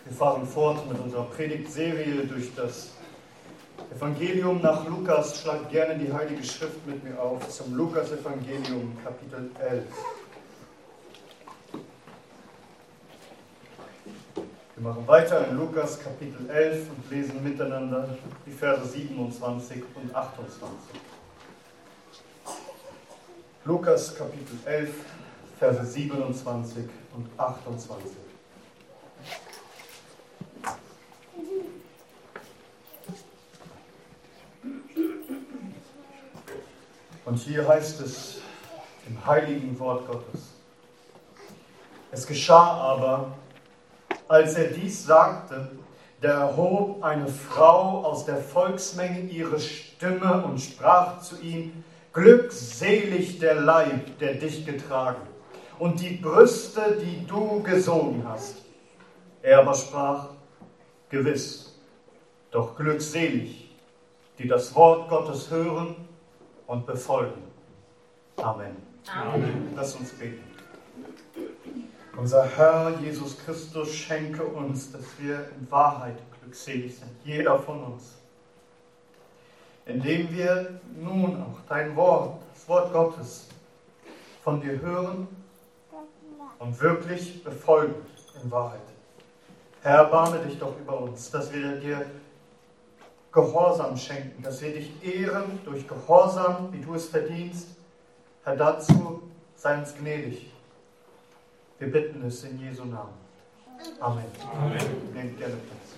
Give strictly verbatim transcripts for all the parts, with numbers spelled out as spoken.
Wir fahren fort mit unserer Predigtserie durch das Evangelium nach Lukas. Schlagt gerne die Heilige Schrift mit mir auf zum Lukas-Evangelium, Kapitel elf. Wir machen weiter in Lukas, Kapitel elf und lesen miteinander die Verse siebenundzwanzig und achtundzwanzig. Lukas, Kapitel elf, Verse siebenundzwanzig und achtundzwanzig. Und hier heißt es im heiligen Wort Gottes: Es geschah aber, als er dies sagte, da erhob eine Frau aus der Volksmenge ihre Stimme und sprach zu ihm: Glückselig der Leib, der dich getragen, und die Brüste, die du gesogen hast. Er aber sprach: Gewiss, doch glückselig, die das Wort Gottes hören und befolgen. Amen. Amen. Lass uns beten. Unser Herr Jesus Christus, schenke uns, dass wir in Wahrheit glückselig sind, jeder von uns, indem wir nun auch dein Wort, das Wort Gottes, von dir hören und wirklich befolgen in Wahrheit. Herr, erbarme dich doch über uns, dass wir dir Gehorsam schenken, dass wir dich ehren durch Gehorsam, wie du es verdienst. Herr, dazu sei uns gnädig. Wir bitten es in Jesu Namen. Amen. Amen. Nehmt gerne Platz.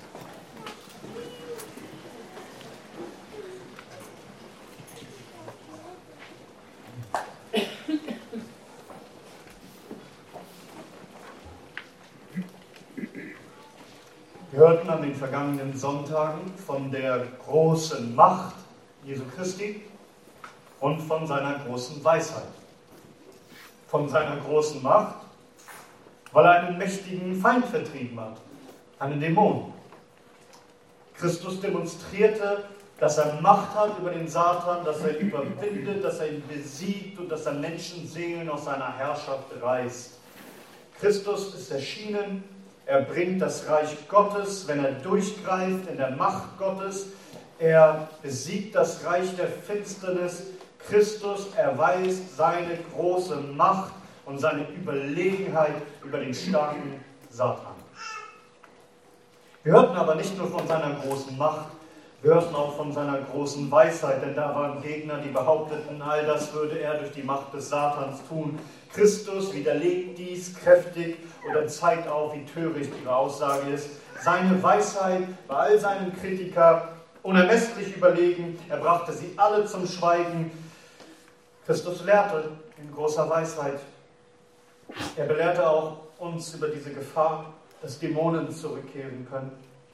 Wir hörten an den vergangenen Sonntagen von der großen Macht Jesu Christi und von seiner großen Weisheit. Von seiner großen Macht, weil er einen mächtigen Feind vertrieben hat, einen Dämon. Christus demonstrierte, dass er Macht hat über den Satan, dass er ihn überwindet, dass er ihn besiegt und dass er Menschenseelen aus seiner Herrschaft reißt. Christus ist erschienen. Er bringt das Reich Gottes, wenn er durchgreift in der Macht Gottes. Er besiegt das Reich der Finsternis. Christus erweist seine große Macht und seine Überlegenheit über den starken Satan. Wir hörten aber nicht nur von seiner großen Macht, wir hörten auch von seiner großen Weisheit, denn da waren Gegner, die behaupteten, all das würde er durch die Macht des Satans tun. Christus widerlegt dies kräftig oder zeigt auf, wie töricht ihre Aussage ist. Seine Weisheit bei all seinen Kritikern unermesslich überlegen. Er brachte sie alle zum Schweigen. Christus lehrte in großer Weisheit. Er belehrte auch uns über diese Gefahr, dass Dämonen zurückkehren können.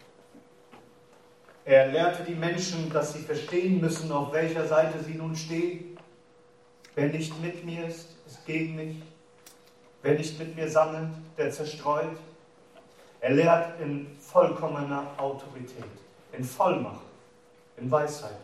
Er lehrte die Menschen, dass sie verstehen müssen, auf welcher Seite sie nun stehen. Wer nicht mit mir ist, ist gegen mich. Wer nicht mit mir sammelt, der zerstreut. Er lehrt in vollkommener Autorität, in Vollmacht, in Weisheit.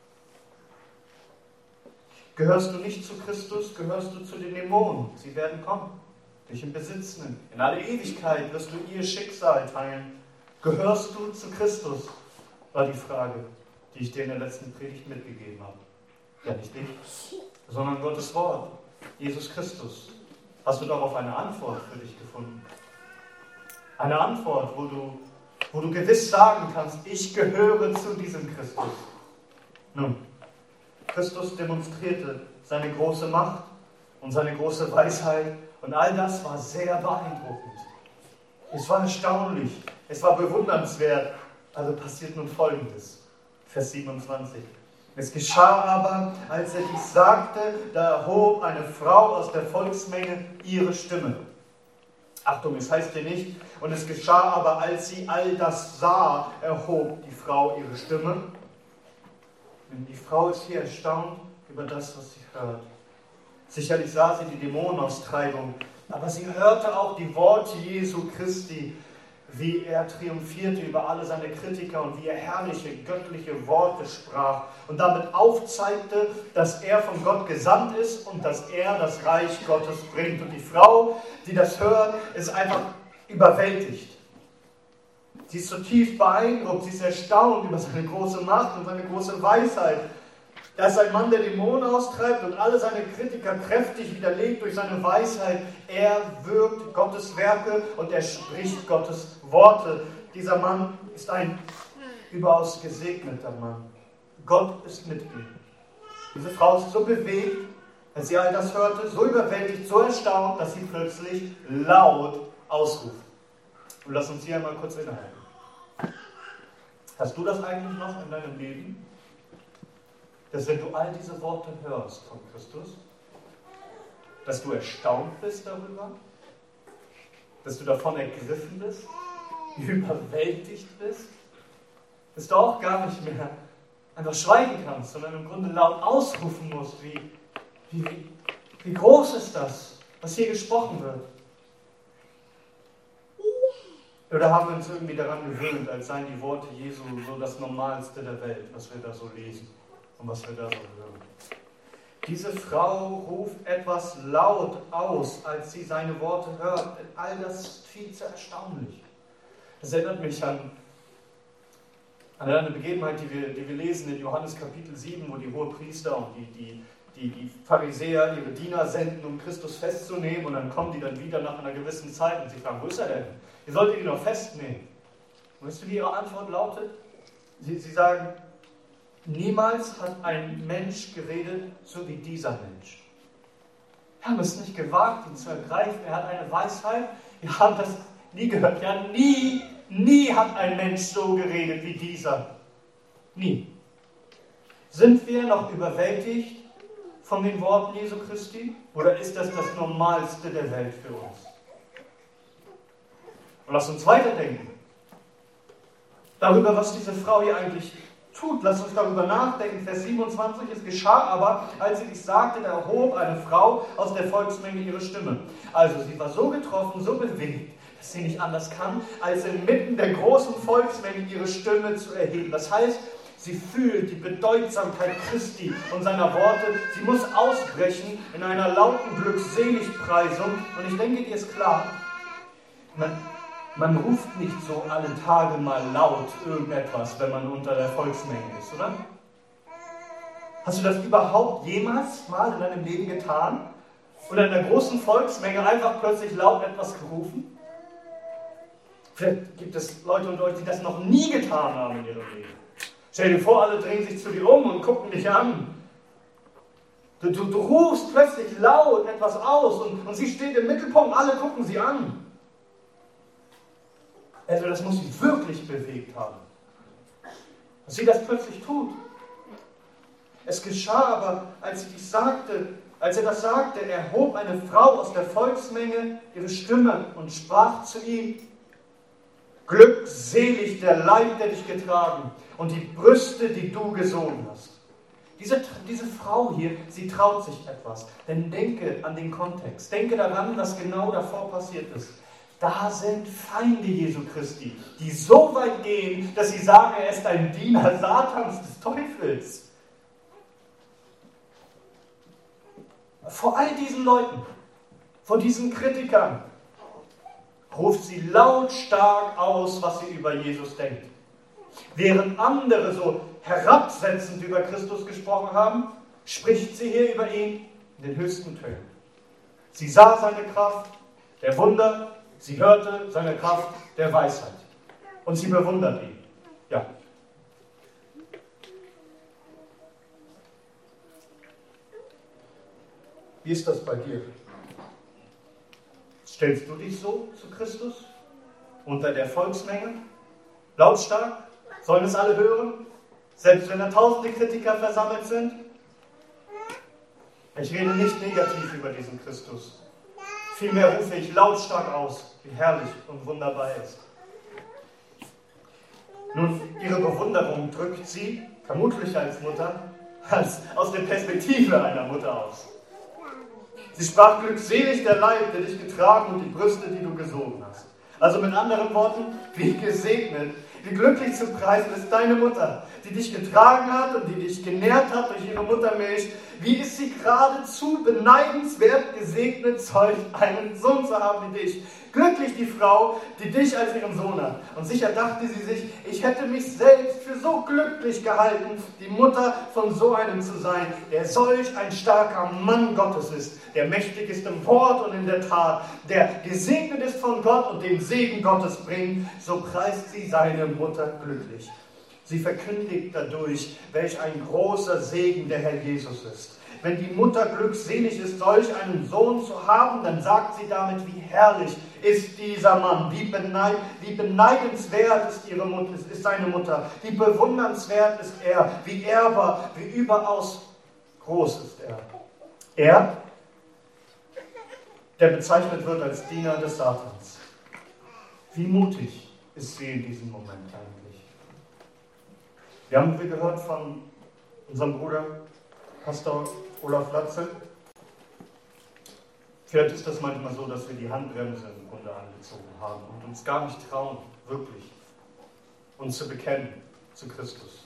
Gehörst du nicht zu Christus, gehörst du zu den Dämonen. Sie werden kommen, dich in Besitz nehmen. In alle Ewigkeit wirst du ihr Schicksal teilen. Gehörst du zu Christus? War die Frage, die ich dir in der letzten Predigt mitgegeben habe. Ja, nicht ich, sondern Gottes Wort, Jesus Christus. Hast du darauf eine Antwort für dich gefunden? Eine Antwort, wo du, wo du gewiss sagen kannst, ich gehöre zu diesem Christus. Nun, Christus demonstrierte seine große Macht und seine große Weisheit und all das war sehr beeindruckend. Es war erstaunlich, es war bewundernswert. Also passiert nun Folgendes, Vers siebenundzwanzig. Es geschah aber, als er dies sagte, da erhob eine Frau aus der Volksmenge ihre Stimme. Achtung, es heißt hier nicht, und es geschah aber, als sie all das sah, erhob die Frau ihre Stimme. Und die Frau ist hier erstaunt über das, was sie hört. Sicherlich sah sie die Dämonenaustreibung, aber sie hörte auch die Worte Jesu Christi, wie er triumphierte über alle seine Kritiker und wie er herrliche, göttliche Worte sprach und damit aufzeigte, dass er von Gott gesandt ist und dass er das Reich Gottes bringt. Und die Frau, die das hört, ist einfach überwältigt. Sie ist zutiefst beeindruckt, sie ist erstaunt über seine große Macht und seine große Weisheit. Er ist ein Mann, der Dämonen austreibt und alle seine Kritiker kräftig widerlegt durch seine Weisheit. Er wirkt Gottes Werke und er spricht Gottes Worte. Dieser Mann ist ein überaus gesegneter Mann. Gott ist mit ihm. Diese Frau ist so bewegt, als sie all das hörte, so überwältigt, so erstaunt, dass sie plötzlich laut ausruft. Und lass uns hier einmal kurz innehalten. Hast du das eigentlich noch in deinem Leben? Dass wenn du all diese Worte hörst von Christus, dass du erstaunt bist darüber, dass du davon ergriffen bist, überwältigt bist, dass du auch gar nicht mehr einfach schweigen kannst, sondern im Grunde laut ausrufen musst, wie, wie, wie groß ist das, was hier gesprochen wird. Oder haben wir uns irgendwie daran gewöhnt, als seien die Worte Jesu so das Normalste der Welt, was wir da so lesen und was wir da so hören. Diese Frau ruft etwas laut aus, als sie seine Worte hört. All das ist viel zu erstaunlich. Das erinnert mich an, an eine Begebenheit, die wir, die wir lesen in Johannes Kapitel sieben, wo die Hohepriester und die, die, die, die Pharisäer ihre Diener senden, um Christus festzunehmen, und dann kommen die dann wieder nach einer gewissen Zeit und sie fragen, wo ist er denn? Ihr solltet ihn noch festnehmen. Und weißt du, wie ihre Antwort lautet? Sie, sie sagen, niemals hat ein Mensch geredet, so wie dieser Mensch. Wir haben es nicht gewagt, ihn zu ergreifen. Er hat eine Weisheit. Wir haben das nie gehört. Ja, nie, nie hat ein Mensch so geredet wie dieser. Nie. Sind wir noch überwältigt von den Worten Jesu Christi? Oder ist das das Normalste der Welt für uns? Und lass uns weiterdenken. Darüber, was diese Frau hier eigentlich tut. Lass uns darüber nachdenken. Vers siebenundzwanzig. Es geschah aber, als sie dies sagte, da erhob eine Frau aus der Volksmenge ihre Stimme. Also sie war so getroffen, so bewegt, dass sie nicht anders kann, als inmitten der großen Volksmenge ihre Stimme zu erheben. Das heißt, sie fühlt die Bedeutsamkeit Christi und seiner Worte. Sie muss ausbrechen in einer lauten Glückseligpreisung. Und ich denke, dir ist klar, man, man ruft nicht so alle Tage mal laut irgendetwas, wenn man unter der Volksmenge ist, oder? Hast du das überhaupt jemals mal in deinem Leben getan? Oder in der großen Volksmenge einfach plötzlich laut etwas gerufen? Vielleicht gibt es Leute unter euch, die das noch nie getan haben in ihrem Leben. Stell dir vor, alle drehen sich zu dir um und gucken dich an. Du, du, du rufst plötzlich laut etwas aus und, und sie steht im Mittelpunkt, alle gucken sie an. Also das muss sie wirklich bewegt haben, dass sie das plötzlich tut. Es geschah aber, als sie dies sagte, als er das sagte, erhob eine Frau aus der Volksmenge ihre Stimme und sprach zu ihm, glückselig der Leib, der dich getragen, und die Brüste, die du gesogen hast. Diese, diese Frau hier, sie traut sich etwas. Denn denke an den Kontext. Denke daran, was genau davor passiert ist. Da sind Feinde Jesu Christi, die so weit gehen, dass sie sagen, er ist ein Diener Satans, des Teufels. Vor all diesen Leuten, vor diesen Kritikern, ruft sie lautstark aus, was sie über Jesus denkt. Während andere so herabsetzend über Christus gesprochen haben, spricht sie hier über ihn in den höchsten Tönen. Sie sah seine Kraft der Wunder, sie hörte seine Kraft der Weisheit. Und sie bewundert ihn. Ja. Wie ist das bei dir? Stellst du dich so zu Christus? Unter der Volksmenge? Lautstark? Sollen es alle hören? Selbst wenn da tausende Kritiker versammelt sind? Ich rede nicht negativ über diesen Christus. Vielmehr rufe ich lautstark aus, wie herrlich und wunderbar er ist. Nun, ihre Bewunderung drückt sie, vermutlich als Mutter, als aus der Perspektive einer Mutter aus. Sie sprach, glückselig der Leib, der dich getragen, und die Brüste, die du gesogen hast. Also mit anderen Worten, wie gesegnet, wie glücklich zu preisen ist deine Mutter, die dich getragen hat und die dich genährt hat durch ihre Muttermilch. Wie ist sie geradezu beneidenswert gesegnet, solch einen Sohn zu haben wie dich. Glücklich die Frau, die dich als ihren Sohn hat. Und sicher dachte sie sich, ich hätte mich selbst für so glücklich gehalten, die Mutter von so einem zu sein, der solch ein starker Mann Gottes ist, der mächtig ist im Wort und in der Tat, der gesegnet ist von Gott und den Segen Gottes bringt. So preist sie seine Mutter glücklich. Sie verkündigt dadurch, welch ein großer Segen der Herr Jesus ist. Wenn die Mutter glückselig ist, solch einen Sohn zu haben, dann sagt sie damit, wie herrlich ist dieser Mann, wie, beneid, wie beneidenswert ist, ihre Mutter, ist seine Mutter, wie bewundernswert ist er, wie ehrbar, wie überaus groß ist er. Er, der bezeichnet wird als Diener des Satans. Wie mutig ist sie in diesem Moment eigentlich? Wir haben wir gehört von unserem Bruder, Pastor Olaf Latze. Vielleicht ist das manchmal so, dass wir die Handbremse im Grunde angezogen haben und uns gar nicht trauen, wirklich uns zu bekennen zu Christus.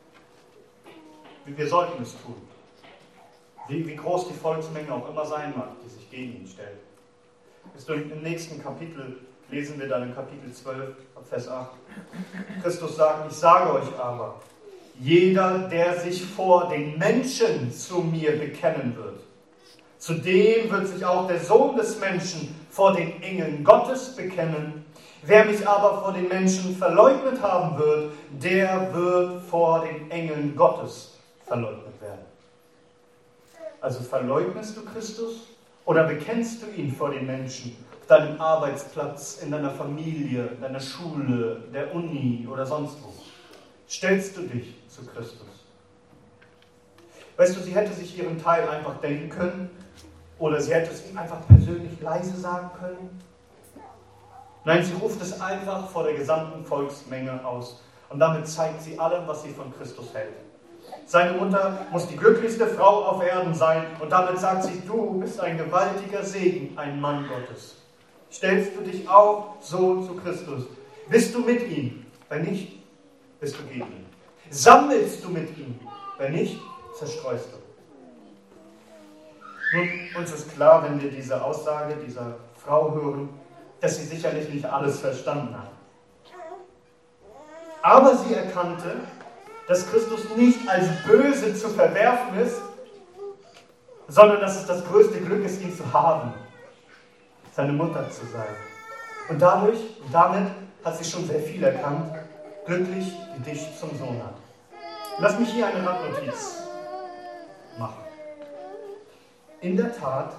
Wir sollten es tun. Wie, wie groß die Volksmenge auch immer sein mag, die sich gegen ihn stellt. Ist im nächsten Kapitel, lesen wir dann in Kapitel zwölf, Vers acht. Christus sagt, ich sage euch aber, jeder, der sich vor den Menschen zu mir bekennen wird, zu dem wird sich auch der Sohn des Menschen vor den Engeln Gottes bekennen. Wer mich aber vor den Menschen verleugnet haben wird, der wird vor den Engeln Gottes verleugnet werden. Also verleugnest du Christus oder bekennst du ihn vor den Menschen? Auf deinem Arbeitsplatz, in deiner Familie, in deiner Schule, der Uni oder sonst wo. Stellst du dich zu Christus? Weißt du, sie hätte sich ihren Teil einfach denken können oder sie hätte es ihm einfach persönlich leise sagen können. Nein, sie ruft es einfach vor der gesamten Volksmenge aus und damit zeigt sie allem, was sie von Christus hält. Seine Mutter muss die glücklichste Frau auf Erden sein und damit sagt sie, du bist ein gewaltiger Segen, ein Mann Gottes. Stellst du dich auch so zu Christus? Bist du mit ihm? Wenn nicht, bist du gegen ihn. Sammelst du mit ihm? Wenn nicht, zerstreust du. Nun, uns ist klar, wenn wir diese Aussage dieser Frau hören, dass sie sicherlich nicht alles verstanden hat. Aber sie erkannte, dass Christus nicht als böse zu verwerfen ist, sondern dass es das größte Glück ist, ihn zu haben, seine Mutter zu sein. Und dadurch, damit hat sie schon sehr viel erkannt, glücklich, die dich zum Sohn hat. Lass mich hier eine Randnotiz machen. In der Tat,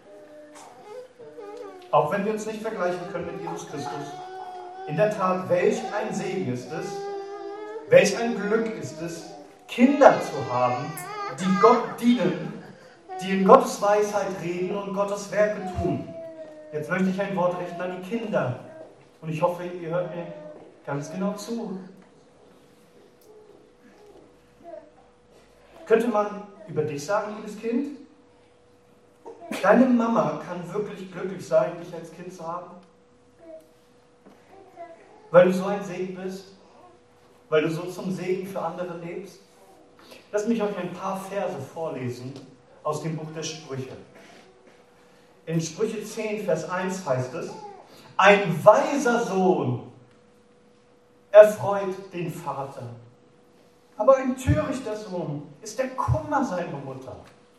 auch wenn wir uns nicht vergleichen können mit Jesus Christus, in der Tat, welch ein Segen ist es, welch ein Glück ist es, Kinder zu haben, die Gott dienen, die in Gottes Weisheit reden und Gottes Werke tun. Jetzt möchte ich ein Wort richten an die Kinder. Und ich hoffe, ihr hört mir ganz genau zu. Könnte man über dich sagen, liebes Kind? Deine Mama kann wirklich glücklich sein, dich als Kind zu haben? Weil du so ein Segen bist? Weil du so zum Segen für andere lebst? Lasst mich euch ein paar Verse vorlesen aus dem Buch der Sprüche. In Sprüche zehn, Vers eins heißt es, ein weiser Sohn erfreut den Vater, aber ein törichter Sohn ist der Kummer seiner Mutter.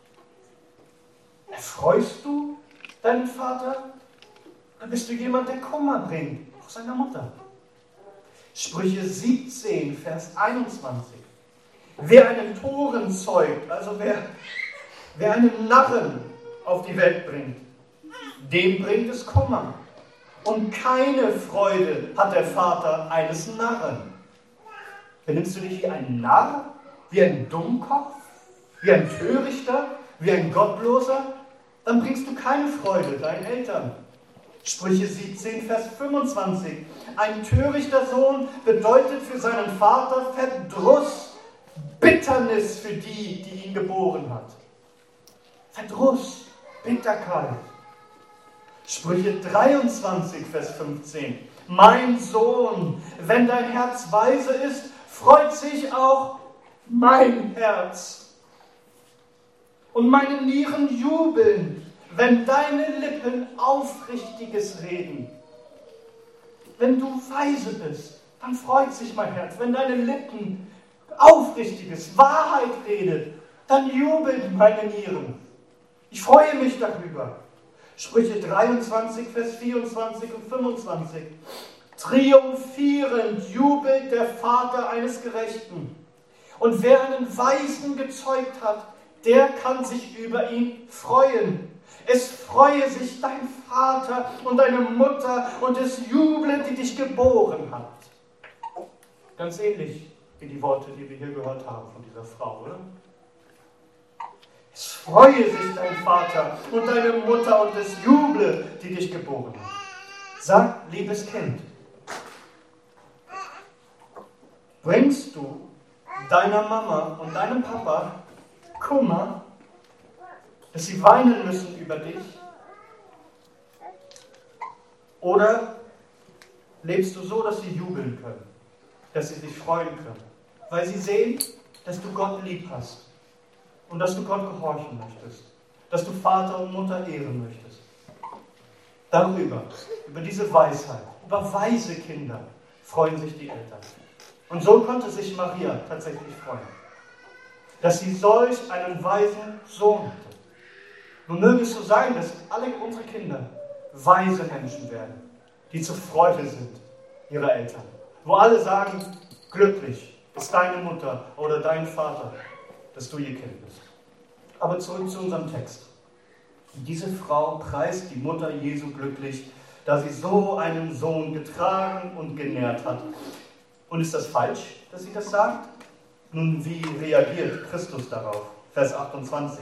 Erfreust du deinen Vater, dann bist du jemand, der Kummer bringt, auch seiner Mutter. Sprüche siebzehn, Vers einundzwanzig. Wer einen Toren zeugt, also wer, wer einen Narren auf die Welt bringt, dem bringt es Kummer. Und keine Freude hat der Vater eines Narren. Benimmst du dich wie ein Narr, wie ein Dummkopf, wie ein Törichter, wie ein Gottloser, dann bringst du keine Freude deinen Eltern. Sprüche siebzehn, Vers fünfundzwanzig. Ein törichter Sohn bedeutet für seinen Vater Verdruss, Bitternis für die, die ihn geboren hat. Verdruss, Bitterkeit. Sprüche dreiundzwanzig, Vers fünfzehn. Mein Sohn, wenn dein Herz weise ist, freut sich auch mein Herz. Und meine Nieren jubeln, wenn deine Lippen Aufrichtiges reden. Wenn du weise bist, dann freut sich mein Herz. Wenn deine Lippen Aufrichtiges, Wahrheit redet, dann jubelt meine Nieren. Ich freue mich darüber. Sprüche dreiundzwanzig, Vers vierundzwanzig und fünfundzwanzig. Triumphierend jubelt der Vater eines Gerechten. Und wer einen Weisen gezeugt hat, der kann sich über ihn freuen. Es freue sich dein Vater und deine Mutter und es juble, die dich geboren hat. Ganz ähnlich wie die Worte, die wir hier gehört haben von dieser Frau, oder? Es freue sich dein Vater und deine Mutter und es juble, die dich geboren hat. Sag, liebes Kind, bringst du deiner Mama und deinem Papa Kummer, dass sie weinen müssen über dich? Oder lebst du so, dass sie jubeln können, dass sie sich freuen können, weil sie sehen, dass du Gott lieb hast und dass du Gott gehorchen möchtest, dass du Vater und Mutter ehren möchtest? Darüber, über diese Weisheit, über weise Kinder freuen sich die Eltern. Und so konnte sich Maria tatsächlich freuen, dass sie solch einen weisen Sohn hatte. Nun möge es so sein, dass alle unsere Kinder weise Menschen werden, die zur Freude sind ihrer Eltern. Wo alle sagen, glücklich ist deine Mutter oder dein Vater, dass du ihr Kind bist. Aber zurück zu unserem Text. Diese Frau preist die Mutter Jesu glücklich, da sie so einen Sohn getragen und genährt hat. Und ist das falsch, dass sie das sagt? Nun, wie reagiert Christus darauf? Vers achtundzwanzig.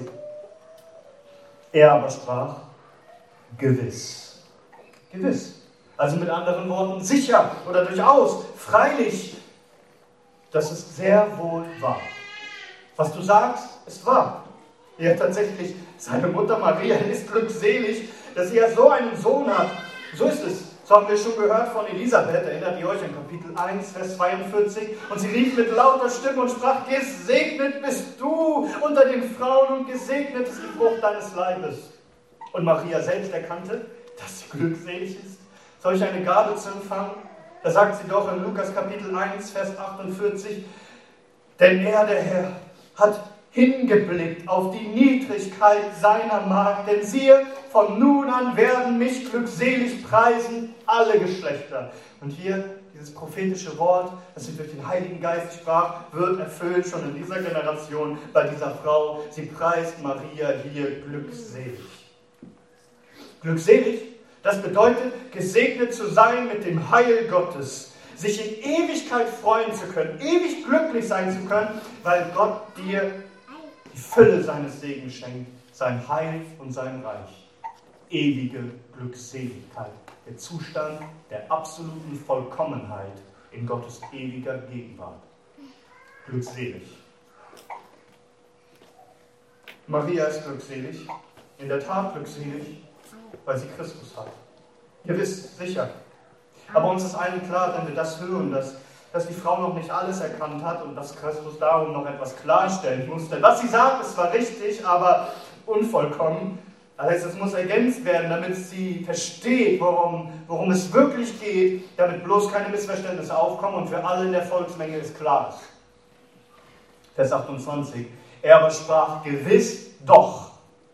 Er aber sprach, gewiss. Gewiss. Also mit anderen Worten, sicher oder durchaus, freilich. Das ist sehr wohl wahr. Was du sagst, ist wahr. Ja, tatsächlich, seine Mutter Maria ist glückselig, dass sie ja so einen Sohn hat. So ist es. So haben wir schon gehört von Elisabeth, erinnert ihr euch an Kapitel eins, Vers zweiundvierzig? Und sie rief mit lauter Stimme und sprach, gesegnet bist du unter den Frauen und gesegnet ist die Frucht deines Leibes. Und Maria selbst erkannte, dass sie glückselig ist, solch eine Gabe zu empfangen. Da sagt sie doch in Lukas Kapitel eins, Vers achtundvierzig, denn er, der Herr, hat hingeblickt auf die Niedrigkeit seiner Magd, denn siehe, von nun an werden mich glückselig preisen alle Geschlechter. Und hier, dieses prophetische Wort, das sie durch den Heiligen Geist sprach, wird erfüllt schon in dieser Generation bei dieser Frau. Sie preist Maria hier glückselig. Glückselig, das bedeutet, gesegnet zu sein mit dem Heil Gottes, sich in Ewigkeit freuen zu können, ewig glücklich sein zu können, weil Gott dir die Fülle seines Segens schenkt, sein Heil und sein Reich. Ewige Glückseligkeit, der Zustand der absoluten Vollkommenheit in Gottes ewiger Gegenwart. Glückselig. Maria ist glückselig, in der Tat glückselig, weil sie Christus hat. Ihr wisst sicher. Aber uns ist allen klar, wenn wir das hören, dass, dass die Frau noch nicht alles erkannt hat und dass Christus darum noch etwas klarstellen musste. Was sie sagt, ist zwar richtig, aber unvollkommen. Das heißt, es muss ergänzt werden, damit sie versteht, worum, worum es wirklich geht, damit bloß keine Missverständnisse aufkommen und für alle in der Volksmenge es klar ist. Vers achtundzwanzig. Er aber sprach, gewiss doch.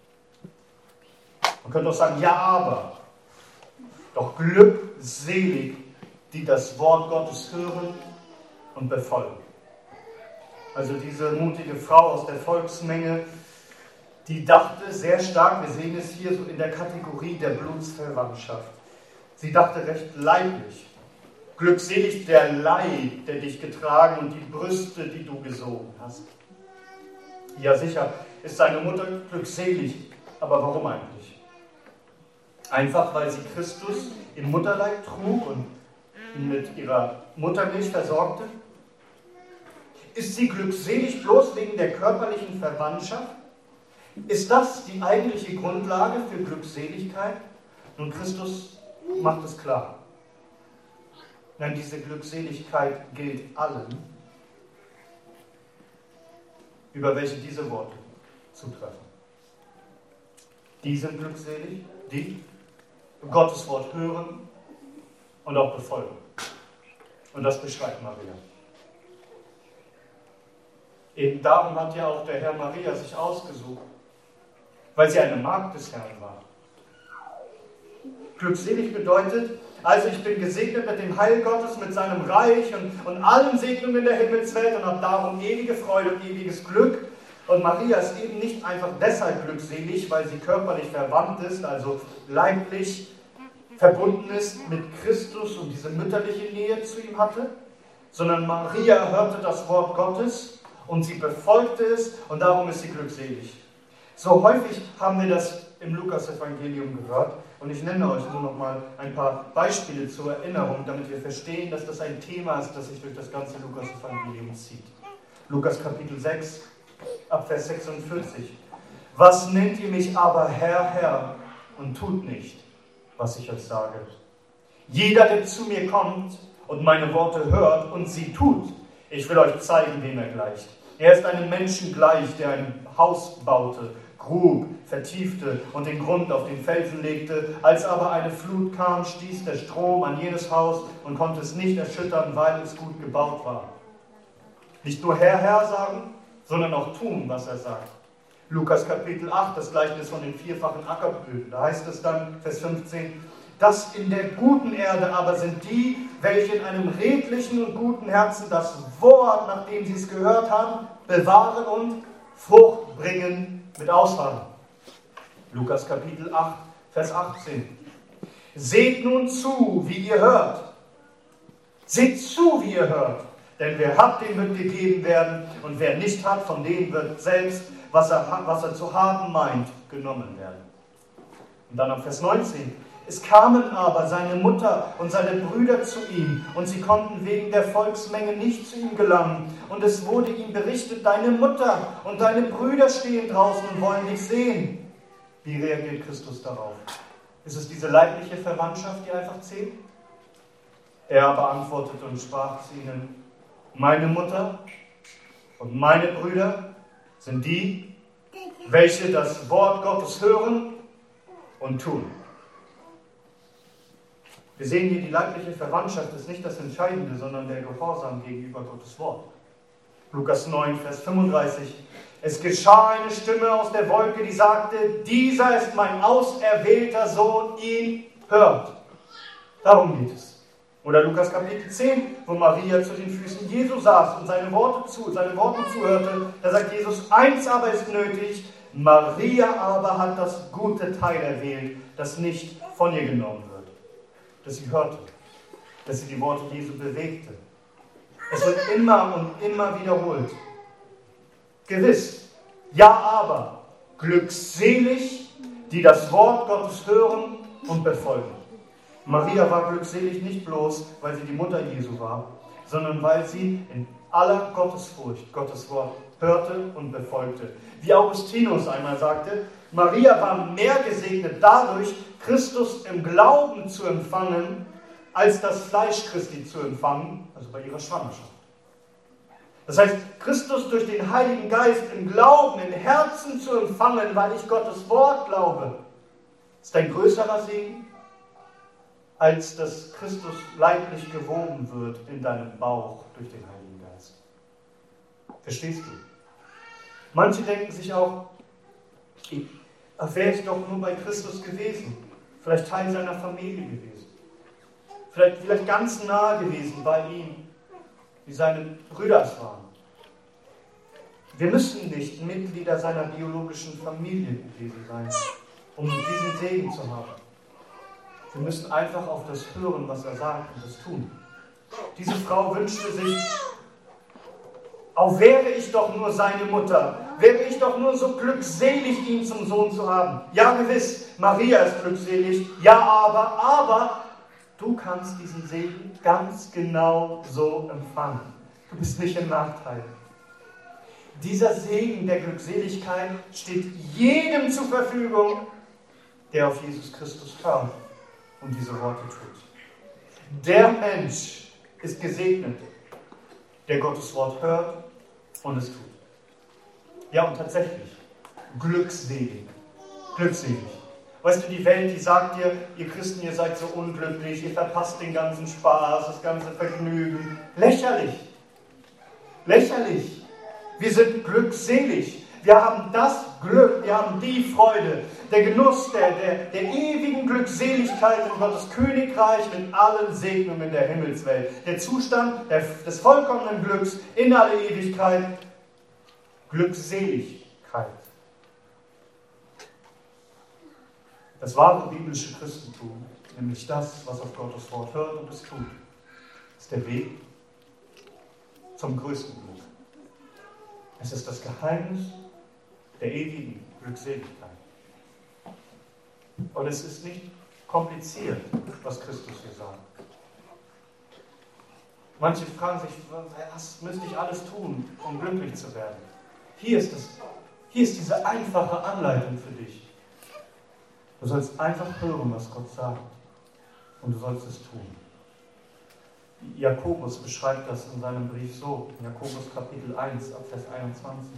Man könnte auch sagen, ja, aber. Doch glückselig, die das Wort Gottes hören und befolgen. Also diese mutige Frau aus der Volksmenge, die dachte sehr stark, wir sehen es hier so in der Kategorie der Blutsverwandtschaft. Sie dachte recht leiblich. Glückselig der Leib, der dich getragen und die Brüste, die du gesogen hast. Ja sicher, ist seine Mutter glückselig, aber warum eigentlich? Einfach, weil sie Christus im Mutterleib trug und ihn mit ihrer Muttermilch versorgte? Ist sie glückselig bloß wegen der körperlichen Verwandtschaft? Ist das die eigentliche Grundlage für Glückseligkeit? Nun, Christus macht es klar. Nein, diese Glückseligkeit gilt allen, über welche diese Worte zutreffen. Die sind glückselig, die Gottes Wort hören und auch befolgen. Und das beschreibt Maria. Eben darum hat ja auch der Herr Maria sich ausgesucht, weil sie eine Magd des Herrn war. Glückselig bedeutet, also ich bin gesegnet mit dem Heil Gottes, mit seinem Reich und, und allen Segnungen der Himmelswelt und habe darum ewige Freude und ewiges Glück. Und Maria ist eben nicht einfach deshalb glückselig, weil sie körperlich verwandt ist, also leiblich verbunden ist mit Christus und diese mütterliche Nähe zu ihm hatte, sondern Maria hörte das Wort Gottes und sie befolgte es und darum ist sie glückselig. So häufig haben wir das im Lukas-Evangelium gehört und ich nenne euch nur noch mal ein paar Beispiele zur Erinnerung, damit wir verstehen, dass das ein Thema ist, das sich durch das ganze Lukas-Evangelium zieht. Lukas Kapitel sechs, ab Vers sechsundvierzig. Was nennt ihr mich aber Herr, Herr und tut nicht, was ich euch sage? Jeder, der zu mir kommt und meine Worte hört und sie tut, ich will euch zeigen, wem er gleicht. Er ist einem Menschen gleich, der ein Haus baute, grub, vertiefte und den Grund auf den Felsen legte. Als aber eine Flut kam, stieß der Strom an jenes Haus und konnte es nicht erschüttern, weil es gut gebaut war. Nicht nur Herr, Herr sagen, sondern auch tun, was er sagt. Lukas Kapitel acht, das Gleichnis von den vierfachen Ackerböden. Da heißt es dann, Vers fünfzehn, das in der guten Erde aber sind die, welche in einem redlichen und guten Herzen das Wort, nachdem sie es gehört haben, bewahren und Frucht bringen mit Ausharren. Lukas Kapitel acht, Vers achtzehn. Seht nun zu, wie ihr hört. Seht zu, wie ihr hört. Denn wer hat, dem wird gegeben werden, und wer nicht hat, von dem wird selbst, was er, was er zu haben meint, genommen werden. Und dann ab Vers neunzehn. Es kamen aber seine Mutter und seine Brüder zu ihm, und sie konnten wegen der Volksmenge nicht zu ihm gelangen. Und es wurde ihm berichtet, deine Mutter und deine Brüder stehen draußen und wollen dich sehen. Wie reagiert Christus darauf? Ist es diese leibliche Verwandtschaft, die einfach zählt? Er aber antwortete und sprach zu ihnen, meine Mutter und meine Brüder sind die, welche das Wort Gottes hören und tun. Wir sehen hier, die leibliche Verwandtschaft ist nicht das Entscheidende, sondern der Gehorsam gegenüber Gottes Wort. Lukas neun, Vers fünfunddreißig. Es geschah eine Stimme aus der Wolke, die sagte, dieser ist mein auserwählter Sohn, ihn hört. Darum geht es. Oder Lukas Kapitel zehn, wo Maria zu den Füßen Jesu saß und seine Worte zu, seine Worte zuhörte. Da sagt Jesus, eins aber ist nötig, Maria aber hat das gute Teil erwählt, das nicht von ihr genommen wird. Dass sie hörte, dass sie die Worte Jesu bewegte. Es wird immer und immer wiederholt. Gewiss, ja aber, glückselig, die das Wort Gottes hören und befolgen. Maria war glückselig nicht bloß, weil sie die Mutter Jesu war, sondern weil sie in aller Gottesfurcht Gottes Wort hörte und befolgte. Wie Augustinus einmal sagte, Maria war mehr gesegnet dadurch, Christus im Glauben zu empfangen, als das Fleisch Christi zu empfangen, also bei ihrer Schwangerschaft. Das heißt, Christus durch den Heiligen Geist im Glauben, im Herzen zu empfangen, weil ich Gottes Wort glaube, ist ein größerer Segen, als dass Christus leiblich gewoben wird in deinem Bauch durch den Heiligen Geist. Verstehst du? Manche denken sich auch, wäre ich doch nur bei Christus gewesen, vielleicht Teil seiner Familie gewesen, vielleicht, vielleicht ganz nah gewesen bei ihm, wie seine Brüder es waren. Wir müssen nicht Mitglieder seiner biologischen Familie gewesen sein, um diesen Segen zu haben. Wir müssen einfach auf das hören, was er sagt und das tun. Diese Frau wünschte sich, auch wäre ich doch nur seine Mutter, wäre ich doch nur so glückselig, ihn zum Sohn zu haben. Ja, gewiss, Maria ist glückselig, ja, aber, aber, du kannst diesen Segen ganz genau so empfangen. Du bist nicht im Nachteil. Dieser Segen der Glückseligkeit steht jedem zur Verfügung, der auf Jesus Christus hört und diese Worte tut. Der Mensch ist gesegnet, der Gottes Wort hört und es tut. Ja, und tatsächlich, glückselig glückselig. Weißt du, die Welt, die sagt dir, ihr Christen, ihr seid so unglücklich, ihr verpasst den ganzen Spaß, das ganze Vergnügen. Lächerlich. Lächerlich. Wir sind glückselig. Wir haben das Glück, wir haben die Freude, der Genuss der, der, der ewigen Glückseligkeit in Gottes Königreich mit allen Segnungen der Himmelswelt. Der Zustand der, des vollkommenen Glücks in alle Ewigkeit. Glückseligkeit. Das wahre biblische Christentum, nämlich das, was auf Gottes Wort hört und es tut, ist der Weg zum größten Glück. Es ist das Geheimnis der ewigen Glückseligkeit. Und es ist nicht kompliziert, was Christus hier sagt. Manche fragen sich, was müsste ich alles tun, um glücklich zu werden? Hier ist, das, hier ist diese einfache Anleitung für dich. Du sollst einfach hören, was Gott sagt. Und du sollst es tun. Jakobus beschreibt das in seinem Brief so, in Jakobus Kapitel eins, ab Vers einundzwanzig.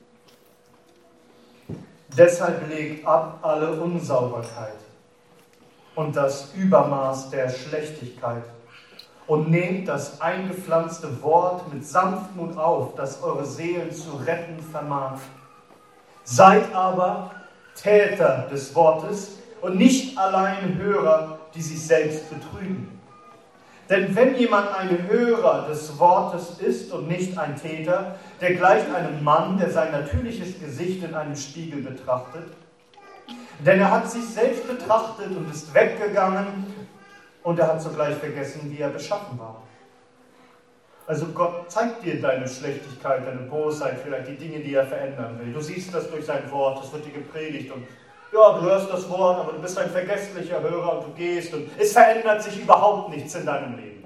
Deshalb legt ab alle Unsauberkeit und das Übermaß der Schlechtigkeit und nehmt das eingepflanzte Wort mit Sanftmut auf, das eure Seelen zu retten vermag. Seid aber Täter des Wortes und nicht allein Hörer, die sich selbst betrügen. Denn wenn jemand ein Hörer des Wortes ist und nicht ein Täter, der gleicht einem Mann, der sein natürliches Gesicht in einem Spiegel betrachtet. Denn er hat sich selbst betrachtet und ist weggegangen und er hat sogleich vergessen, wie er beschaffen war. Also Gott zeigt dir deine Schlechtigkeit, deine Bosheit, vielleicht die Dinge, die er verändern will. Du siehst das durch sein Wort, das wird dir gepredigt und ja, du hörst das Wort, aber du bist ein vergesslicher Hörer und du gehst und es verändert sich überhaupt nichts in deinem Leben.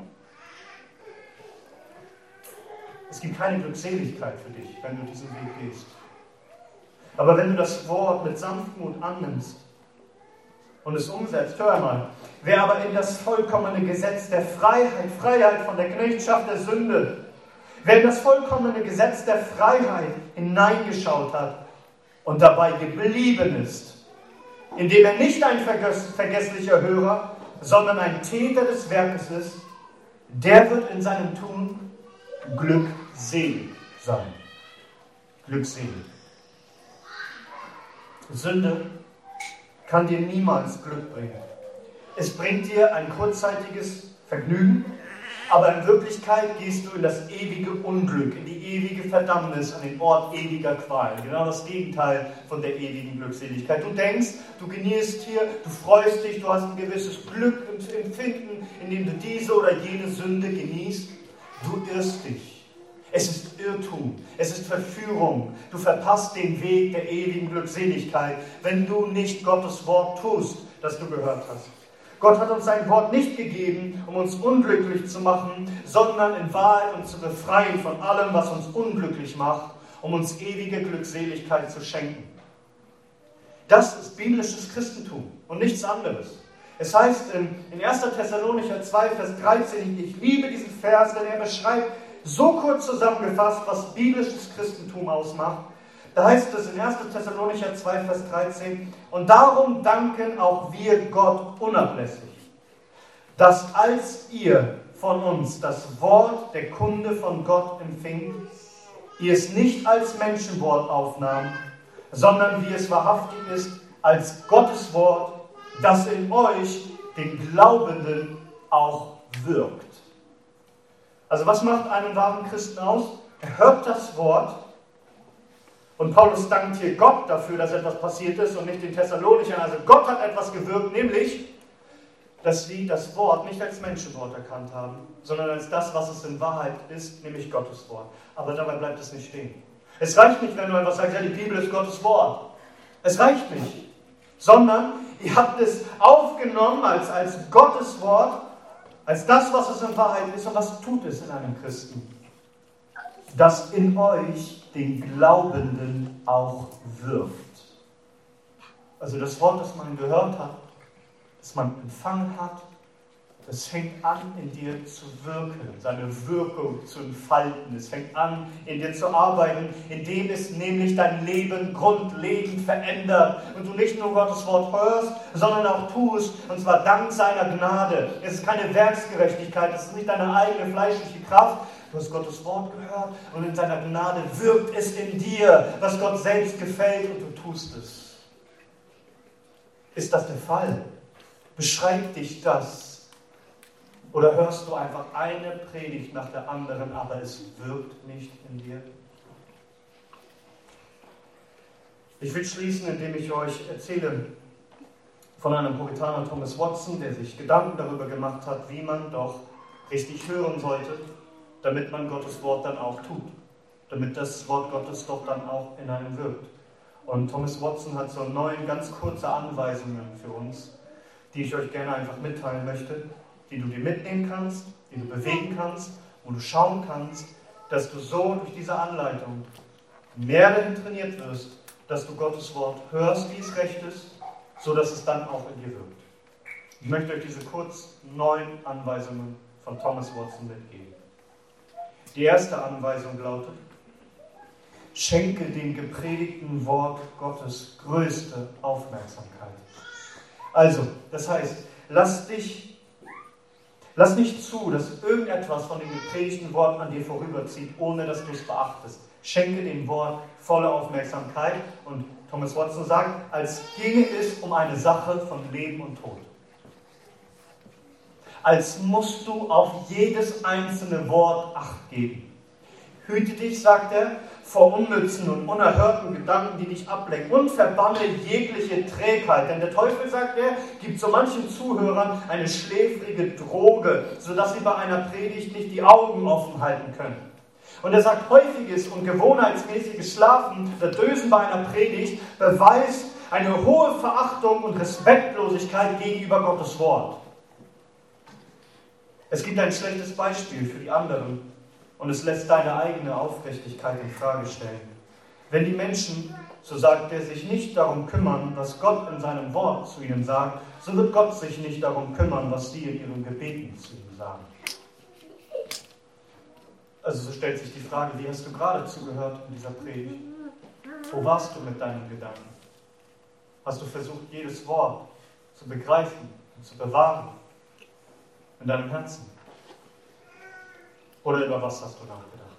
Es gibt keine Glückseligkeit für dich, wenn du diesen Weg gehst. Aber wenn du das Wort mit Sanftmut annimmst und es umsetzt, hör mal, wer aber in das vollkommene Gesetz der Freiheit, Freiheit von der Knechtschaft der Sünde, wer in das vollkommene Gesetz der Freiheit hineingeschaut hat und dabei geblieben ist, indem er nicht ein vergesslicher Hörer, sondern ein Täter des Werkes ist, der wird in seinem Tun glückselig sein. Glückselig. Sünde kann dir niemals Glück bringen. Es bringt dir ein kurzzeitiges Vergnügen, aber in Wirklichkeit gehst du in das ewige Unglück, in die ewige Verdammnis, an den Ort ewiger Qual. Genau das Gegenteil von der ewigen Glückseligkeit. Du denkst, du genießt hier, du freust dich, du hast ein gewisses Glück und Empfinden, indem du diese oder jene Sünde genießt. Du irrst dich. Es ist Irrtum, es ist Verführung. Du verpasst den Weg der ewigen Glückseligkeit, wenn du nicht Gottes Wort tust, das du gehört hast. Gott hat uns sein Wort nicht gegeben, um uns unglücklich zu machen, sondern in Wahrheit uns zu befreien von allem, was uns unglücklich macht, um uns ewige Glückseligkeit zu schenken. Das ist biblisches Christentum und nichts anderes. Es heißt in, in erster Thessalonicher zwei, Vers dreizehn, ich liebe diesen Vers, denn er beschreibt so kurz zusammengefasst, was biblisches Christentum ausmacht. Da heißt es in erster Thessalonicher zwei, Vers dreizehn, und darum danken auch wir Gott unablässig, dass als ihr von uns das Wort der Kunde von Gott empfingt, ihr es nicht als Menschenwort aufnahm, sondern wie es wahrhaftig ist, als Gottes Wort, das in euch, den Glaubenden, auch wirkt. Also was macht einen wahren Christen aus? Er hört das Wort. Und Paulus dankt hier Gott dafür, dass etwas passiert ist und nicht den Thessalonichern. Also Gott hat etwas gewirkt, nämlich, dass sie das Wort nicht als Menschenwort erkannt haben, sondern als das, was es in Wahrheit ist, nämlich Gottes Wort. Aber dabei bleibt es nicht stehen. Es reicht nicht, wenn du einfach sagst, ja, die Bibel ist Gottes Wort. Es reicht nicht. Sondern ihr habt es aufgenommen als, als Gottes Wort, als das, was es in Wahrheit ist. Und was tut es in einem Christen? Das in euch den Glaubenden auch wirkt. Also das Wort, das man gehört hat, das man empfangen hat, Es fängt an, in dir zu wirken, seine Wirkung zu entfalten. Es fängt an, in dir zu arbeiten, indem es nämlich dein Leben grundlegend verändert. Und du nicht nur Gottes Wort hörst, sondern auch tust, und zwar dank seiner Gnade. Es ist keine Werksgerechtigkeit, es ist nicht deine eigene fleischliche Kraft. Du hast Gottes Wort gehört und in seiner Gnade wirkt es in dir, was Gott selbst gefällt, und du tust es. Ist das der Fall? Beschreibt dich das? Oder hörst du einfach eine Predigt nach der anderen, aber es wirkt nicht in dir? Ich will schließen, indem ich euch erzähle von einem Puritaner, Thomas Watson, der sich Gedanken darüber gemacht hat, wie man doch richtig hören sollte, damit man Gottes Wort dann auch tut. Damit das Wort Gottes doch dann auch in einem wirkt. Und Thomas Watson hat so neun ganz kurze Anweisungen für uns, die ich euch gerne einfach mitteilen möchte, die du dir mitnehmen kannst, die du bewegen kannst, wo du schauen kannst, dass du so durch diese Anleitung mehr dahin trainiert wirst, dass du Gottes Wort hörst, wie es recht ist, so dass es dann auch in dir wirkt. Ich möchte euch diese kurz neun Anweisungen von Thomas Watson mitgeben. Die erste Anweisung lautet: Schenke dem gepredigten Wort Gottes größte Aufmerksamkeit. Also, das heißt, lass dich Lass nicht zu, dass irgendetwas von dem gepredigten Wort an dir vorüberzieht, ohne dass du es beachtest. Schenke dem Wort volle Aufmerksamkeit. Und Thomas Watson sagt, als ginge es um eine Sache von Leben und Tod. Als musst du auf jedes einzelne Wort Acht geben. Hüte dich, sagt er, vor unnützen und unerhörten Gedanken, die dich ablenken, und verbanne jegliche Trägheit. Denn der Teufel, sagt er, gibt so manchen Zuhörern eine schläfrige Droge, sodass sie bei einer Predigt nicht die Augen offen halten können. Und er sagt, häufiges und gewohnheitsmäßiges Schlafen oder Dösen bei einer Predigt beweist eine hohe Verachtung und Respektlosigkeit gegenüber Gottes Wort. Es gibt ein schlechtes Beispiel für die anderen. Und es lässt deine eigene Aufrichtigkeit in Frage stellen. Wenn die Menschen, so sagt er, sich nicht darum kümmern, was Gott in seinem Wort zu ihnen sagt, so wird Gott sich nicht darum kümmern, was sie in ihren Gebeten zu ihm sagen. Also so stellt sich die Frage, wie hast du gerade zugehört in dieser Predigt? Wo warst du mit deinen Gedanken? Hast du versucht, jedes Wort zu begreifen und zu bewahren in deinem Herzen? Oder über was hast du nachgedacht?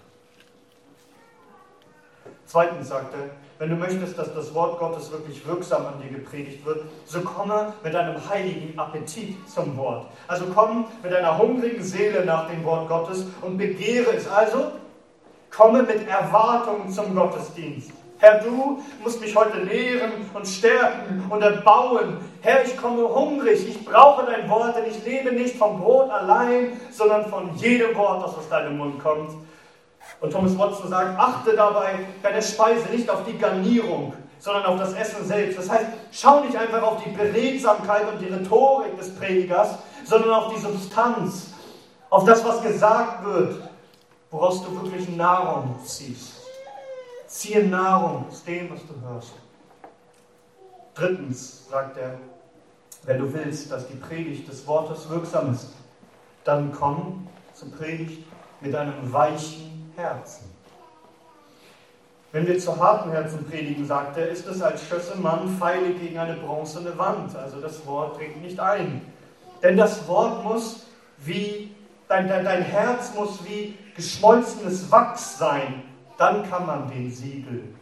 Zweitens sagt er, wenn du möchtest, dass das Wort Gottes wirklich wirksam an dir gepredigt wird, so komme mit einem heiligen Appetit zum Wort. Also komm mit einer hungrigen Seele nach dem Wort Gottes und begehre es. Also komme mit Erwartung zum Gottesdienst. Herr, du musst mich heute lehren und stärken und erbauen. Herr, ich komme hungrig, ich brauche dein Wort, denn ich lebe nicht vom Brot allein, sondern von jedem Wort, das aus deinem Mund kommt. Und Thomas Watson sagt, achte dabei bei der Speise nicht auf die Garnierung, sondern auf das Essen selbst. Das heißt, schau nicht einfach auf die Beredsamkeit und die Rhetorik des Predigers, sondern auf die Substanz, auf das, was gesagt wird, woraus du wirklich Nahrung ziehst. Ziehe Nahrung aus dem, was du hörst. Drittens sagt er, wenn du willst, dass die Predigt des Wortes wirksam ist, dann komm zur Predigt mit einem weichen Herzen. Wenn wir zu harten Herzen predigen, sagt er, ist es, als schösse man Pfeile gegen eine bronzene Wand. Also das Wort dringt nicht ein. Denn das Wort muss wie, dein, dein, dein Herz muss wie geschmolzenes Wachs sein. Dann kann man den Siegel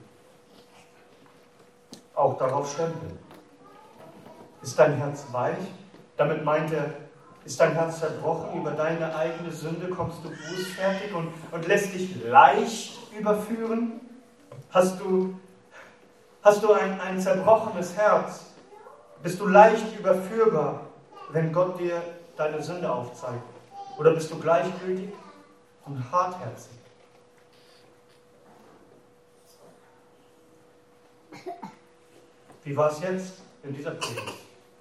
auch darauf stempeln. Ist dein Herz weich? Damit meint er, ist dein Herz zerbrochen über deine eigene Sünde? Kommst du bußfertig und, und lässt dich leicht überführen? Hast du, hast du ein, ein zerbrochenes Herz? Bist du leicht überführbar, wenn Gott dir deine Sünde aufzeigt? Oder bist du gleichgültig und hartherzig? Wie war es jetzt in dieser Predigt?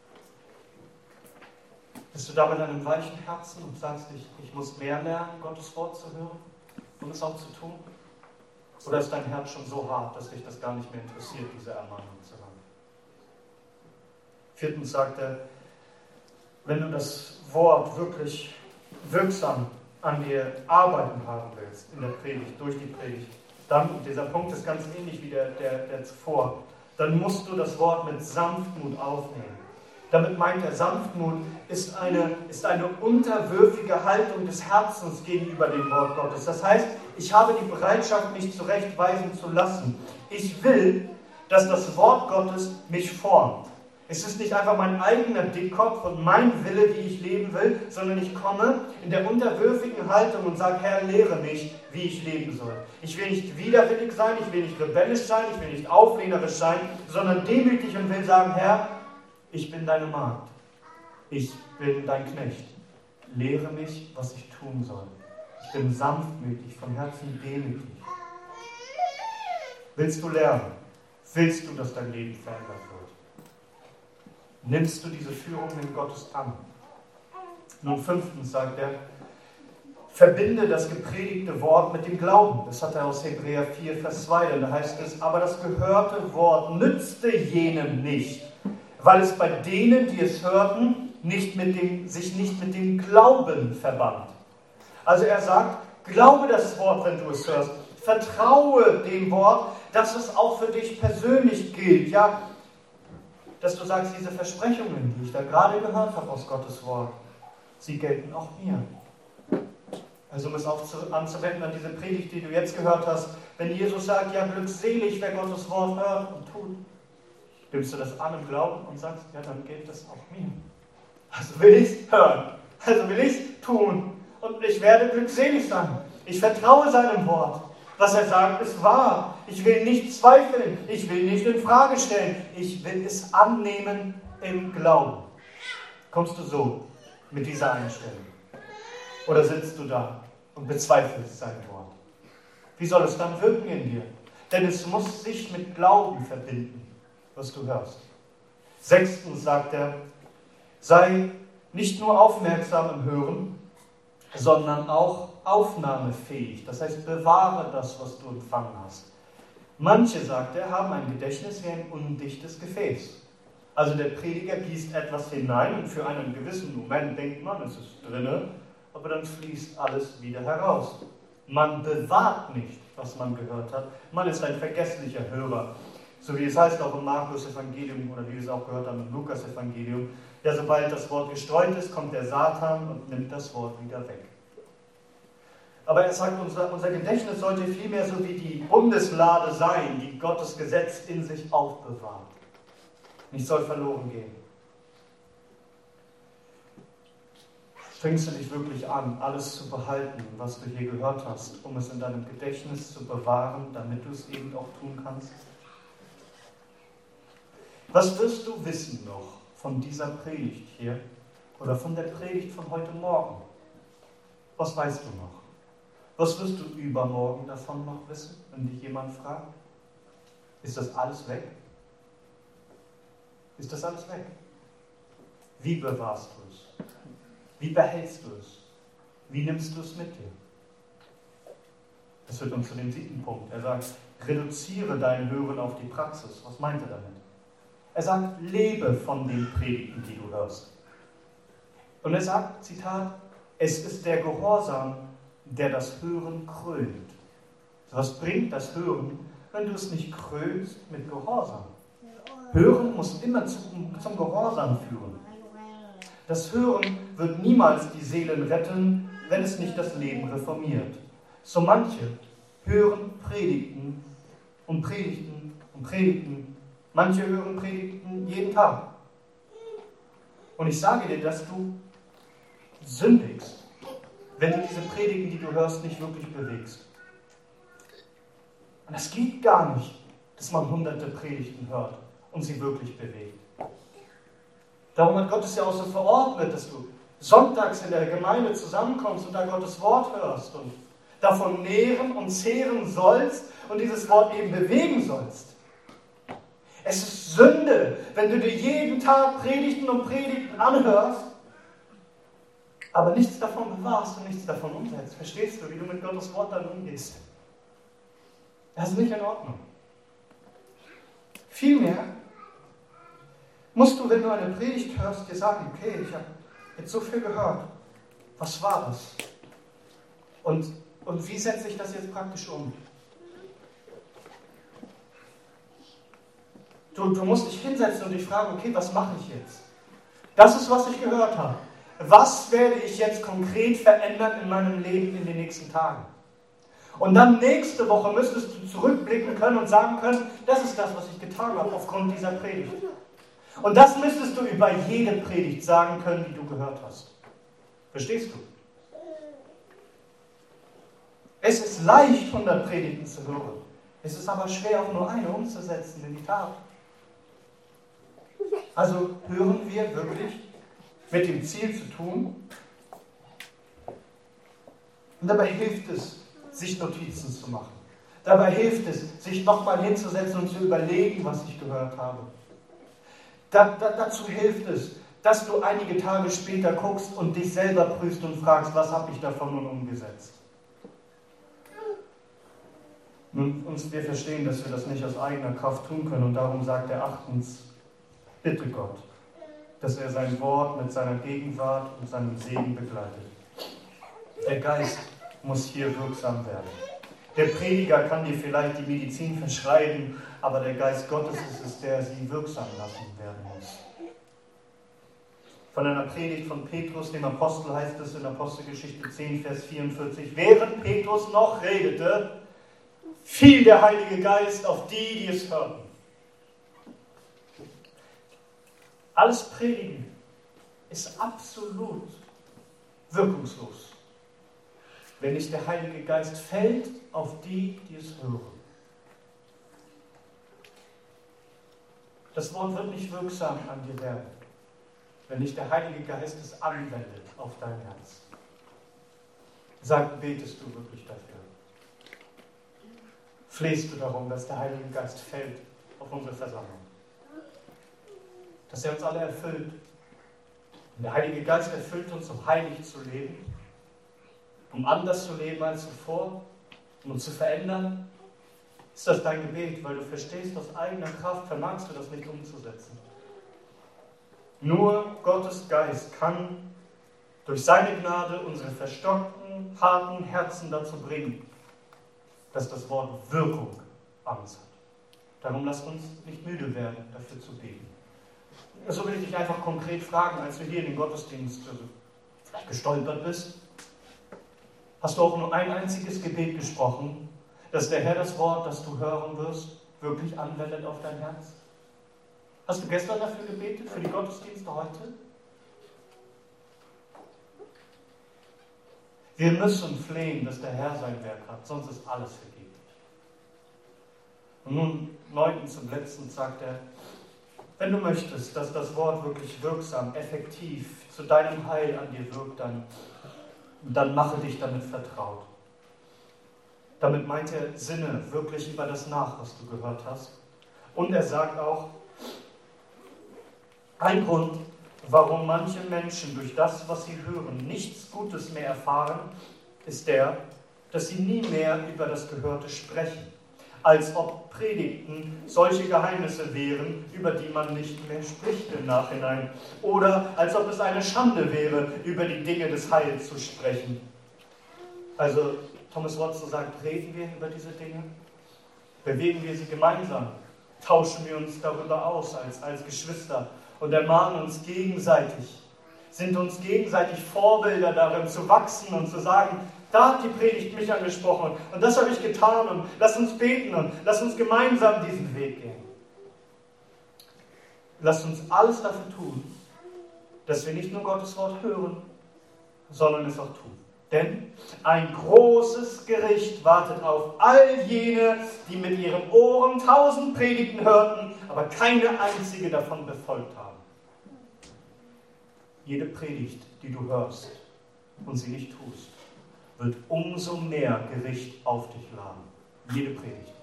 Bist du da mit einem weichen Herzen und sagst, ich, ich muss mehr lernen, Gottes Wort zu hören und es auch zu tun? Oder ist dein Herz schon so hart, dass dich das gar nicht mehr interessiert, diese Ermahnung zu hören? Viertens sagt er, wenn du das Wort wirklich wirksam an dir arbeiten haben willst, in der Predigt, durch die Predigt, dann, und dieser Punkt ist ganz ähnlich wie der, der, der zuvor, dann musst du das Wort mit Sanftmut aufnehmen. Damit meint er, Sanftmut ist eine, ist eine unterwürfige Haltung des Herzens gegenüber dem Wort Gottes. Das heißt, ich habe die Bereitschaft, mich zurechtweisen zu lassen. Ich will, dass das Wort Gottes mich formt. Es ist nicht einfach mein eigener Dickkopf und mein Wille, wie ich leben will, sondern ich komme in der unterwürfigen Haltung und sage, Herr, lehre mich, wie ich leben soll. Ich will nicht widerwillig sein, ich will nicht rebellisch sein, ich will nicht auflehnerisch sein, sondern demütig und will sagen, Herr, ich bin deine Magd, ich bin dein Knecht. Lehre mich, was ich tun soll. Ich bin sanftmütig, von Herzen demütig. Willst du lernen? Willst du, dass dein Leben verändert wird? Nimmst du diese Führung in Gottes an? Nun fünftens sagt er, verbinde das gepredigte Wort mit dem Glauben. Das hat er aus Hebräer vier, Vers zwei. Und da heißt es, aber das gehörte Wort nützte jenem nicht, weil es bei denen, die es hörten, nicht mit dem, sich nicht mit dem Glauben verband. Also er sagt, glaube das Wort, wenn du es hörst. Vertraue dem Wort, dass es auch für dich persönlich gilt. Ja, dass du sagst, diese Versprechungen, die ich da gerade gehört habe aus Gottes Wort, sie gelten auch mir. Also um es auch zu, anzuwenden an diese Predigt, die du jetzt gehört hast, wenn Jesus sagt, ja, glückselig, wer Gottes Wort hört und tut, nimmst du das an im Glauben und sagst, ja, dann gilt das auch mir. Also will ich es hören, also will ich es tun und ich werde glückselig sein. Ich vertraue seinem Wort. Was er sagt, ist wahr. Ich will nicht zweifeln. Ich will nicht in Frage stellen. Ich will es annehmen im Glauben. Kommst du so mit dieser Einstellung? Oder sitzt du da und bezweifelst sein Wort? Wie soll es dann wirken in dir? Denn es muss sich mit Glauben verbinden, was du hörst. Sechstens sagt er, sei nicht nur aufmerksam im Hören, sondern auch aufnahmefähig. Das heißt, bewahre das, was du empfangen hast. Manche, sagt er, haben ein Gedächtnis wie ein undichtes Gefäß. Also der Prediger gießt etwas hinein und für einen gewissen Moment denkt man, es ist drinne, aber dann fließt alles wieder heraus. Man bewahrt nicht, was man gehört hat. Man ist ein vergesslicher Hörer. So wie es heißt auch im Markus-Evangelium oder wie wir es auch gehört haben im Lukas-Evangelium. Ja, sobald das Wort gestreut ist, kommt der Satan und nimmt das Wort wieder weg. Aber er sagt, unser, unser Gedächtnis sollte vielmehr so wie die Bundeslade sein, die Gottes Gesetz in sich aufbewahrt. Nicht soll verloren gehen. Strengst du dich wirklich an, alles zu behalten, was du hier gehört hast, um es in deinem Gedächtnis zu bewahren, damit du es eben auch tun kannst? Was wirst du wissen noch von dieser Predigt hier oder von der Predigt von heute Morgen? Was weißt du noch? Was wirst du übermorgen davon noch wissen, wenn dich jemand fragt? Ist das alles weg? Ist das alles weg? Wie bewahrst du es? Wie behältst du es? Wie nimmst du es mit dir? Das führt uns zu dem siebten Punkt. Er sagt, reduziere dein Hören auf die Praxis. Was meint er damit? Er sagt, lebe von den Predigten, die du hörst. Und er sagt, Zitat, es ist der Gehorsam, der das Hören krönt. Was bringt das Hören, wenn du es nicht krönst mit Gehorsam? Hören muss immer zum, zum Gehorsam führen. Das Hören wird niemals die Seelen retten, wenn es nicht das Leben reformiert. So manche hören Predigten und Predigten und Predigten. Manche hören Predigten jeden Tag. Und ich sage dir, dass du sündigst, wenn du diese Predigten, die du hörst, nicht wirklich bewegst. Und das geht gar nicht, dass man hunderte Predigten hört und sie wirklich bewegt. Darum hat Gott es ja auch so verordnet, dass du sonntags in der Gemeinde zusammenkommst und da Gottes Wort hörst und davon nähren und zehren sollst und dieses Wort eben bewegen sollst. Es ist Sünde, wenn du dir jeden Tag Predigten und Predigten anhörst, aber nichts davon bewahrst und nichts davon umsetzt. Verstehst du, wie du mit Gottes Wort dann umgehst? Das ist nicht in Ordnung. Vielmehr musst du, wenn du eine Predigt hörst, dir sagen, okay, ich habe Jetzt so viel gehört. Was war das? Und, und wie setze ich das jetzt praktisch um? Du, du musst dich hinsetzen und dich fragen, okay, was mache ich jetzt? Das ist, was ich gehört habe. Was werde ich jetzt konkret verändern in meinem Leben in den nächsten Tagen? Und dann nächste Woche müsstest du zurückblicken können und sagen können, das ist das, was ich getan habe aufgrund dieser Predigt. Und das müsstest du über jede Predigt sagen können, die du gehört hast. Verstehst du? Es ist leicht, hundert Predigten zu hören. Es ist aber schwer, auch nur eine umzusetzen in die Tat. Also hören wir wirklich mit dem Ziel zu tun. Und dabei hilft es, sich Notizen zu machen. Dabei hilft es, sich nochmal hinzusetzen und zu überlegen, was ich gehört habe. Da, da, dazu hilft es, dass du einige Tage später guckst und dich selber prüfst und fragst, was habe ich davon nun umgesetzt? Nun, uns, wir verstehen, dass wir das nicht aus eigener Kraft tun können und darum sagt er achtens, bitte Gott, dass er sein Wort mit seiner Gegenwart und seinem Segen begleitet. Der Geist muss hier wirksam werden. Der Prediger kann dir vielleicht die Medizin verschreiben, aber der Geist Gottes ist es, der sie wirksam lassen werden muss. Von einer Predigt von Petrus, dem Apostel, heißt es in Apostelgeschichte zehn, Vers vierundvierzig, während Petrus noch redete, fiel der Heilige Geist auf die, die es hörten. Alles Predigen ist absolut wirkungslos, wenn nicht der Heilige Geist fällt auf die, die es hören. Das Wort wird nicht wirksam an dir werden, wenn nicht der Heilige Geist es anwendet auf dein Herz. Sag, betest du wirklich dafür? Flehst du darum, dass der Heilige Geist fällt auf unsere Versammlung? Dass er uns alle erfüllt. Und der Heilige Geist erfüllt uns, um heilig zu leben, um anders zu leben als zuvor, um uns zu verändern. Ist das dein Gebet, weil du verstehst, aus eigener Kraft vermagst du das nicht umzusetzen. Nur Gottes Geist kann durch seine Gnade unsere verstockten, harten Herzen dazu bringen, dass das Wort Wirkung an uns hat. Darum lasst uns nicht müde werden, dafür zu beten. So will ich dich einfach konkret fragen, als du hier in den Gottesdienst also vielleicht gestolpert bist. Hast du auch nur ein einziges Gebet gesprochen, dass der Herr das Wort, das du hören wirst, wirklich anwendet auf dein Herz? Hast du gestern dafür gebetet, für die Gottesdienste heute? Wir müssen flehen, dass der Herr sein Werk hat, sonst ist alles vergeblich. Und nun, neuntens und letztens sagt er, wenn du möchtest, dass das Wort wirklich wirksam, effektiv zu deinem Heil an dir wirkt, dann, dann mache dich damit vertraut. Damit meint er, sinne wirklich über das nach, was du gehört hast. Und er sagt auch, ein Grund, warum manche Menschen durch das, was sie hören, nichts Gutes mehr erfahren, ist der, dass sie nie mehr über das Gehörte sprechen, als ob Predigten solche Geheimnisse wären, über die man nicht mehr spricht im Nachhinein, oder als ob es eine Schande wäre, über die Dinge des Heils zu sprechen. Also Thomas Watson sagt, reden wir über diese Dinge? Bewegen wir sie gemeinsam? Tauschen wir uns darüber aus als, als Geschwister und ermahnen uns gegenseitig? Sind uns gegenseitig Vorbilder darin zu wachsen und zu sagen, da hat die Predigt mich angesprochen und das habe ich getan und lass uns beten und lass uns gemeinsam diesen Weg gehen. Lass uns alles dafür tun, dass wir nicht nur Gottes Wort hören, sondern es auch tun. Denn ein großes Gericht wartet auf all jene, die mit ihren Ohren tausend Predigten hörten, aber keine einzige davon befolgt haben. Jede Predigt, die du hörst und sie nicht tust, wird umso mehr Gericht auf dich laden. Jede Predigt.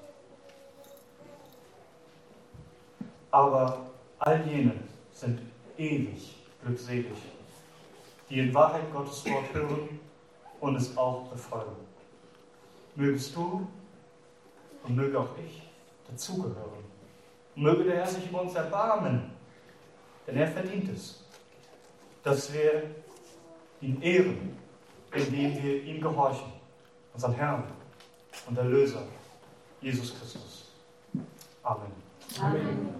Aber all jene sind ewig glückselig, die in Wahrheit Gottes Wort hören und es auch befolgen. Mögest du und möge auch ich dazugehören. Möge der Herr sich über uns erbarmen, denn er verdient es, dass wir ihn ehren, indem wir ihm gehorchen, unseren Herrn und Erlöser, Jesus Christus. Amen. Amen.